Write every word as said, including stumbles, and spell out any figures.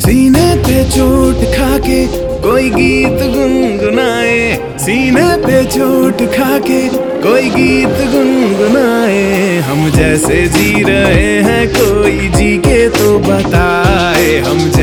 सीने पे चोट खाके कोई गीत गुनगुनाए, सीने पे चोट खाके कोई गीत गुनगुनाए। हम जैसे जी रहे हैं कोई जी के तो बताए, हम